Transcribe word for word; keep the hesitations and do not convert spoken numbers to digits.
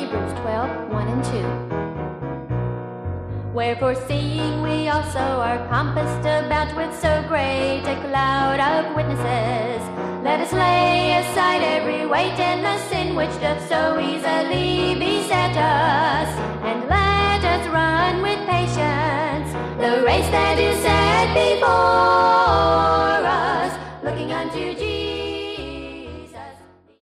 Hebrews twelve, one and two. Wherefore, seeing we also are compassed about with so great a cloud of witnesses, let us lay aside every weight and the sin which doth so easily beset us, and let us run with patience